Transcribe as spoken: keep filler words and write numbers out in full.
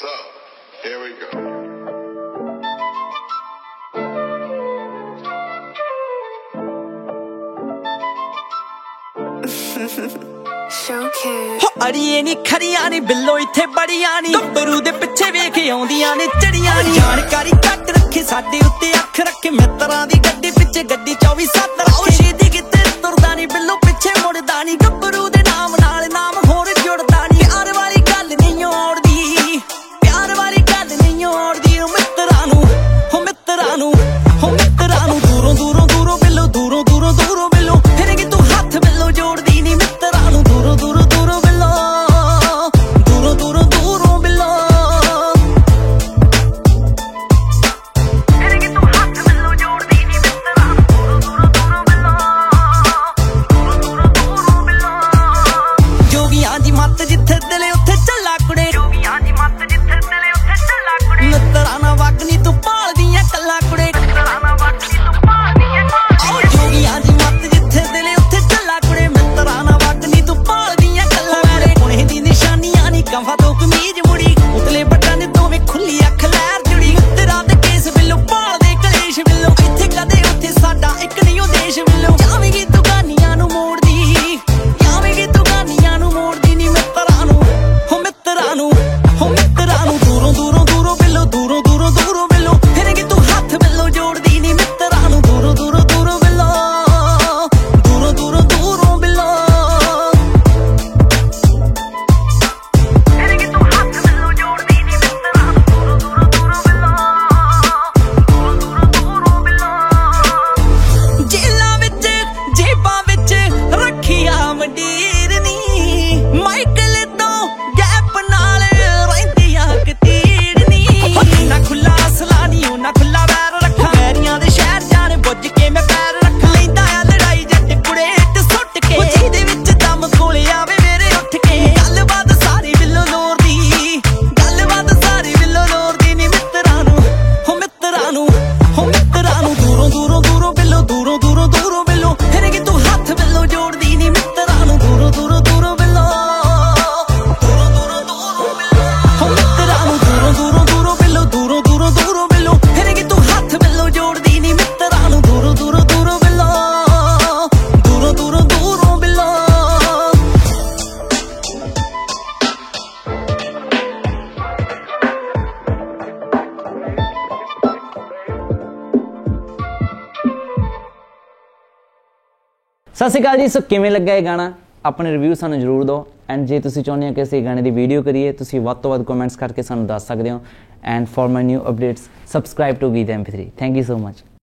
So, here we go. Showcase ਅੜੀਏ ਨੀ ਖਰੀਆਂ ਨੀ ਬਿੱਲੋ ਇੱਥੇ ਬੜੀਆਂ ਨੀ ਗੱਭਰੂ ਦੇ ਪਿੱਛੇ ਵੇਖ ਆਉਂਦੀਆਂ ਨੇ ਚੜੀਆਂ ਨੀ ਜਾਣਕਾਰੀ ਘੱਟ ਰੱਖੇ ਸਾਡੇ ਉੱਤੇ ਅੱਖ ਰੱਖੇ ਮਿੱਤਰਾਂ ਦੀ ਗੱਡੀ ਪਿੱਛੇ ਗੱਡੀ ਚੌਵੀ ਸੱਤ ਰੱਖੇ ਛੇਤੀ ਕਿਤੇ ਤੁਰਦਾ ਨੀ ਬਿੱਲੋ ਪਿੱਛੇ ਮੁੜਦਾ ਨੀ ਗੱਭਰੂ ਦੇ ਨਾਮ ਨਾਲ ਨਾਮ ਹੋਰ ਜੁੜਦਾ ਨੀ ਪਿਆਰ ਵਾਲੀ ਗੱਲ ਨਹੀਂ ਔੜਦੀ ਪਿਆਰ ਵਾਲੀ ਗੱਲ ਨਹੀਂ ਔੜਦੀ ਉਹ ਮਿੱਤਰਾਂ ਨੂੰ ਉਹ ਮਿੱਤਰਾਂ ਨੂੰ ਉਹ ਮਿੱਤਰਾਂ ਨੂੰ ਦੂਰੋਂ ਦੂਰੋਂ ਦੂਰੋਂ ਬਿੱਲੋ ਦੂਰੋਂ ਦੂਰੋਂ ਦੂਰੋਂ ਬਿੱਲੋ ਫਿਰ ਕਿ ਤੂੰ ਹੱਥ ਬਿੱਲੋ ਜੋੜਦੀ ਨੀ ਮਿੱਤਰਾਂ ਨੂੰ ਦੂਰੋਂ ਦੂਰੋਂ ਦੂਰੋਂ ਬਿੱਲੋ ਦੂਰੋਂ ਦੂਰੋਂ ਦੂਰੋਂ ਬਿੱਲੋ ਫਿਰ ਕਿ ਤੂੰ ਹੱਥ ਬਿੱਲੋ ਜੋੜਦੀ ਨੀ ਮਿੱਤਰਾਂ ਨੂੰ ਦੂਰੋਂ ਦੂਰੋਂ ਦੂਰੋਂ ਬਿੱਲੋ ਦੂਰੋਂ ਦੂਰੋਂ ਦੂਰੋਂ ਬਿੱਲੋ ਜੋਗੀਆਂ ਦੀ ਮੱਤ ਜਿੱਥੇ ਦਿਲੇ ਉੱਥੇ ਚੱਲਾ ਕੁੜੇ ਜੋਗੀਆਂ ਦੀ ਮੱਤ ਜਿੱਥੇ ਦਿਲੇ ਉੱਥੇ ਚੱਲਾ ਕੁੜੇ ਮਿੱਤਰਾਂ ਨਾਲ ਵਗ ਨੀ ਤੂੰ ਭਾਲਦੀਆਂ ਕੱਲਾ ਕੁੜੇ ਮਿੱਤਰਾਂ ਨਾਲ ਵਗ ਨੀ ਤੂੰ ਭਾਲਦੀਆਂ ਕੱਲਾ ਜੋਗੀਆਂ ਦੀ ਮੱਤ ਜਿੱਥੇ ਦਿਲੇ ਉੱਥੇ ਚੱਲਾ ਕੁੜੇ ਮਿੱਤਰਾਂ ਨਾਲ ਵਗ ਨੀ ਤੂੰ ਭਾਲਦੀਆਂ ਕੱਲਾ ਮੇਰੇ ਕੋਨੇ ਦੀ ਨਿਸ਼ਾਨੀਆਂ ਨੀ ਕੰਫਾ ਤੋਂ ਕਮੀਜ਼ ਮੁੜੀ ਉਤਲੇ ਬੱਟਾਂ ਦੇ ਦੋਵੇਂ ਖੁੱਲੀ ਅੱਖ ਲਹਿਰ ਜੁੜੀ ਮਿੱਤਰਾਂ ਦੇ ਕੇਸ ਬਿੱਲੋ ਭਾਲਦੇ ਕਲੇਸ਼ ਬਿੱਲੋ ਇੱਥੇ ਕਦੇ ਉੱਥੇ ਸਾਡਾ ਇੱਕ ਨਹੀਂ ਉਹ ਦੇਸ਼ ਬਿੱਲੋ ਜਾਵੇਂਗੀ ਤੂੰ ਗਾਨੀਆਂ ਨੂੰ ਮੋੜਦੀ ਜਾਵੇਂਗੀ ਤੂੰ ਗਾਨੀਆਂ ਨੂੰ ਮੋੜਦੀ ਨੀ ਮਿੱਤਰਾਂ ਨੂੰ ਹੋ ਮਿੱਤਰਾਂ ਨੂੰ ਹੋ ਮਿੱਤਰਾਂ ਨੂੰ ਦੂਰੋਂ ਦੂਰੋਂ ਦੂਰੋਂ ਬਿੱਲੋ ਦੂਰੋਂ ਦੂਰੋਂ ਦੂਰੋਂ ਬਿੱਲੋ ਫਿਰ ਕਿ ਤੂੰ ਹੱਥ ਬਿੱਲੋ ਜੋੜਦੀ ਨੀ ਮਿੱਤਰਾਂ ਨੂੰ ਦੂਰੋਂ ਦੂਰੋਂ ਦੂਰੋਂ ਬਿੱਲੋ ਦੂਰੋਂ ਦੂਰੋਂ ਦੂਰੋਂ ਬਿੱਲੋ ਫਿਰ ਕਿ ਤੂੰ ਹੱਥ ਬਿੱਲੋ ਜੋੜਦੀ ਨੀ ਮਿੱਤਰਾਂ ਨੂੰ ਦੂਰੋਂ ਦੂਰੋਂ ਦੂਰੋਂ ਬਿੱਲੋ ਦੂਰੋਂ ਦੂਰੋਂ ਦੂਰੋਂ ਬਿੱਲੋ ਜੇਲਾਂ ਵਿੱਚ ਜੇਬਾਂ ਵਿੱਚ ਰੱਖਿਆ ਮੰਡੀਰ ਨੀ ਮਾਈਕਲ ਤੋਂ ਗੈਪ ਨਾਲ ਰਹਿੰਦੀਆਂ ਕਤੀੜ ਨੀ ਨਾ ਖੁੱਲਾ ਅਸਲਾ ਨੀ ਉਹ ਨਾ ਖੁੱਲਾ ਵੈਰ ਰੱਖਾਂ ਵੈਰੀਆਂ ਦੇ ਸ਼ਹਿਰ ਜਾਣ ਬੁੱਝ ਕੇ ਮੈਂ ਪੈਰ ਰੱਖ ਲੈਂਦਾ ਆ ਲੜਾਈ ਜੱਟ ਕੁੜੇ ਤੇ ਸੁੱਟ ਕੇ ਜਿਹਦੇ ਵਿੱਚ ਦਮ ਕੋਲੇ ਆਵੇ ਮੇਰੇ ਉੱਠ ਕੇ ਗੱਲਬਾਤ ਸਾਰੀ ਬਿੱਲੋ ਲੋਰ ਦੀ ਗੱਲਬਾਤ ਸਾਰੀ ਬਿੱਲੋ ਲੋਰ ਦੀ ਨੀ ਮਿੱਤਰਾਂ ਨੂੰ ਹੋ ਮਿੱਤਰਾਂ ਨੂੰ ਹੋ ਮਿੱਤਰਾਂ ਨੂੰ ਦੂਰੋਂ ਦੂਰੋਂ ਦੂਰੋਂ ਬਿੱਲੋ ਦੂਰੋਂ ਦੂਰੋਂ ਦੂਰੋਂ ਬਿੱਲੋ ਫਿਰ ਕਿ ਤੂੰ ਹੱਥ ਬਿੱਲੋ ਜੋੜਦੀ ਨੀ ਮਿੱਤਰਾਂ ਨੂੰ ਦੂਰੋਂ ਦੂਰੋਂ ਦੂਰੋਂ ਬਿੱਲੋ ਦੂਰੋਂ ਦੂਰੋਂ ਦੂਰੋਂ ਬਿੱਲੋ ਹੋ ਮਿੱਤਰਾਂ ਨੂੰ ਦੂਰੋਂ ਦੂਰੋਂ ਦੂਰੋਂ ਬਿੱਲੋ ਦੂਰੋਂ ਦੂਰੋਂ ਦੂਰੋਂ ਬਿੱਲੋ ਫਿਰ ਕਿ ਤੂੰ ਹੱਥ ਬਿੱਲੋ ਜੋੜਦੀ ਨੀ ਮਿੱਤਰਾਂ ਨੂੰ ਦੂਰੋਂ ਦੂਰੋਂ ਦੂਰੋਂ ਬਿੱਲੋ ਦੂਰੋਂ ਦੂਰੋਂ ਦੂਰੋਂ ਬਿੱਲੋ ਸਤਿ ਸ਼੍ਰੀ ਅਕਾਲ ਜੀ। ਸੋ ਕਿਵੇਂ ਲੱਗਾ ਇਹ ਗਾਣਾ? ਆਪਣੇ ਰਿਵਿਊ ਸਾਨੂੰ ਜ਼ਰੂਰ ਦਿਓ ਐਂਡ ਜੇ ਤੁਸੀਂ ਚਾਹੁੰਦੇ ਹੋ ਕਿ ਅਸੀਂ ਗਾਣੇ ਦੀ ਵੀਡੀਓ ਕਰੀਏ ਤੁਸੀਂ ਵੱਧ ਤੋਂ ਵੱਧ ਕਮੈਂਟਸ ਕਰਕੇ ਸਾਨੂੰ ਦੱਸ ਸਕਦੇ ਹੋ and for my new updates subscribe to Geet M P three. Thank you so much.